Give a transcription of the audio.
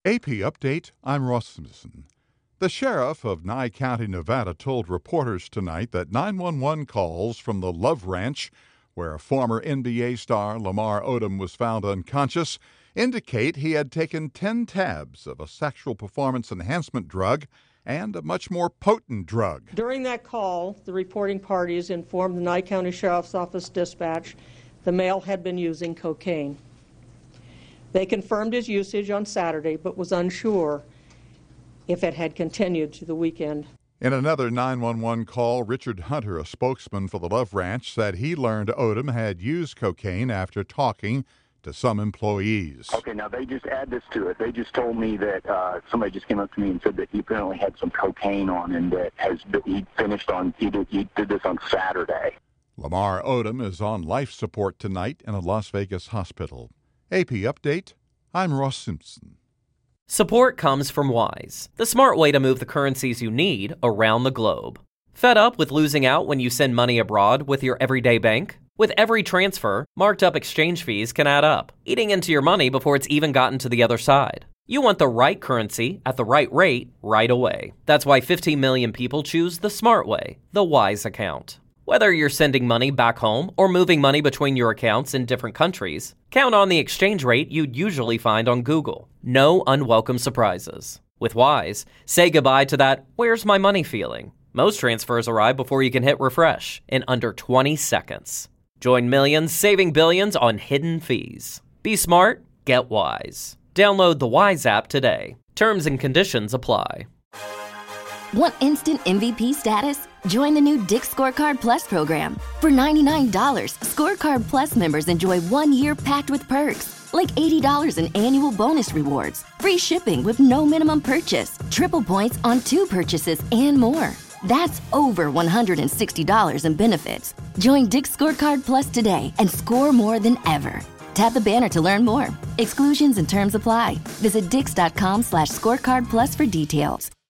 AP Update, I'm Ross Simpson. The sheriff of Nye County, Nevada, told reporters tonight that 911 calls from the Love Ranch, where former NBA star Lamar Odom was found unconscious, indicate he had taken 10 tabs of a sexual performance enhancement drug and a much more potent drug. During that call, the reporting parties informed the Nye County Sheriff's Office dispatch the male had been using cocaine. They confirmed his usage on Saturday, but was unsure if it had continued to the weekend. In another 911 call, Richard Hunter, a spokesman for the Love Ranch, said he learned Odom had used cocaine after talking to some employees. Okay, now they just add this to it. They just told me that somebody just came up to me and said that he apparently had some cocaine on him that he did this on Saturday. Lamar Odom is on life support tonight in a Las Vegas hospital. AP Update, I'm Ross Simpson. Support comes from Wise, the smart way to move the currencies you need around the globe. Fed up with losing out when you send money abroad with your everyday bank? With every transfer, marked up exchange fees can add up, eating into your money before it's even gotten to the other side. You want the right currency at the right rate right away. That's why 15 million people choose the smart way, the Wise account. Whether you're sending money back home or moving money between your accounts in different countries, count on the exchange rate you'd usually find on Google. No unwelcome surprises. With Wise, say goodbye to that "where's my money" feeling. Most transfers arrive before you can hit refresh in under 20 seconds. Join millions saving billions on hidden fees. Be smart, get Wise. Download the Wise app today. Terms and conditions apply. Want instant MVP status? Join the new Dick's Scorecard Plus program. For $99, Scorecard Plus members enjoy 1 year packed with perks, like $80 in annual bonus rewards, free shipping with no minimum purchase, triple points on 2 purchases, and more. That's over $160 in benefits. Join Dick's Scorecard Plus today and score more than ever. Tap the banner to learn more. Exclusions and terms apply. Visit dix.com/scorecard plus for details.